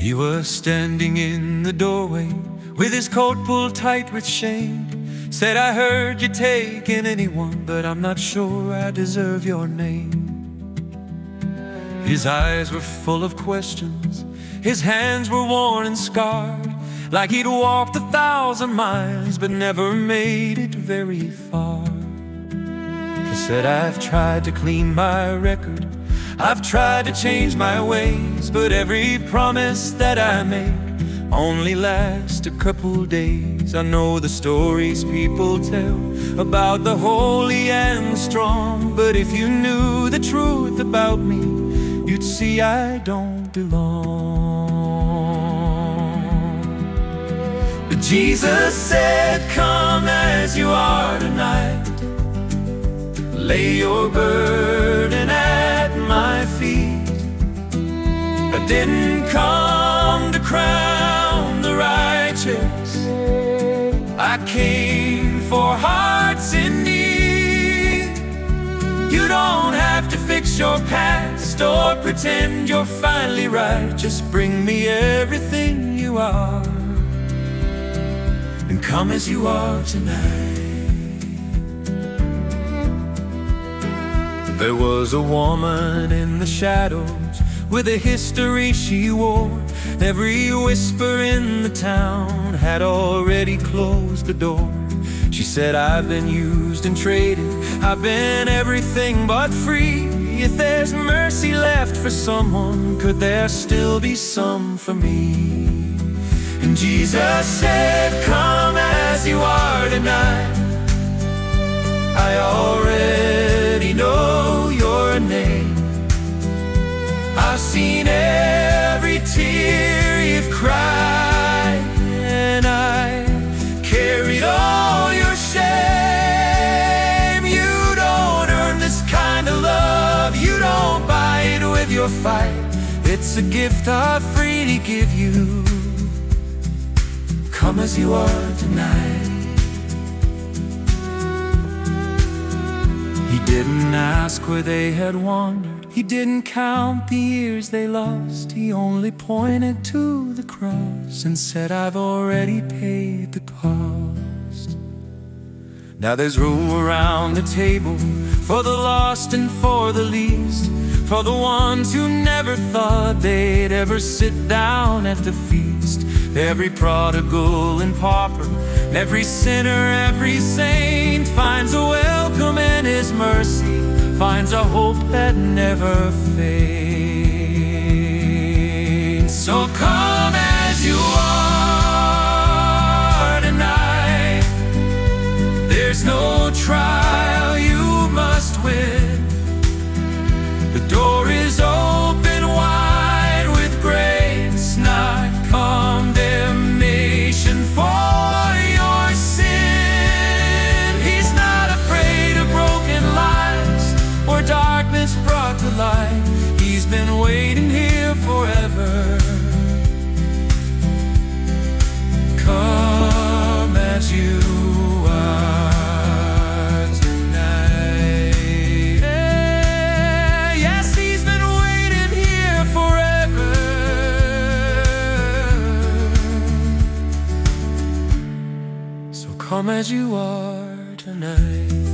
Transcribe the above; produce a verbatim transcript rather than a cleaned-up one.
He was standing in the doorway with his coat pulled tight with shame. Said, I heard you taking anyone, but I'm not sure I deserve your name. His eyes were full of questions, his hands were worn and scarred, like he'd walked a thousand miles but never made it very far. He said, I've tried to clean my record, I've tried to change my ways, but every promise that I make only lasts a couple days. I know the stories people tell about the holy and strong, but if you knew the truth about me, you'd see I don't belong. But Jesus said, come as you are tonight, lay your burden at my feet. I didn't come to crown the righteous, I came for hearts in need. You don't have to fix your past or pretend you're finally right. Just bring me everything you are, and come as you are tonight. There was a woman in the shadows with a history she wore. Every whisper in the town had already closed the door. She said, I've been used and traded, I've been everything but free. If there's mercy left for someone, could there still be some for me? And Jesus said, come as you are tonight, I already know your name. I've seen every tear you've cried, and I carried all your shame. You don't earn this kind of love, you don't buy it with your fight. It's a gift I freely give you. Come as you are tonight. He didn't ask where they had wandered, he didn't count the years they lost. He only pointed to the cross and said, I've already paid the cost. Now there's room around the table for the lost and for the least, for the ones who never thought they'd ever sit down at the feast. Every prodigal and pauper, every sinner, every saint finds a welcome in His mercy, finds a hope that never fades. So come as you are tonight. There's no trial you must win. The door is open wide with grace, not condemnation for your sin. He's not afraid of broken lives or darkness brought to light. He's been waiting here forever. Come as you are tonight. Yes, He's been waiting here forever. So come as you are tonight.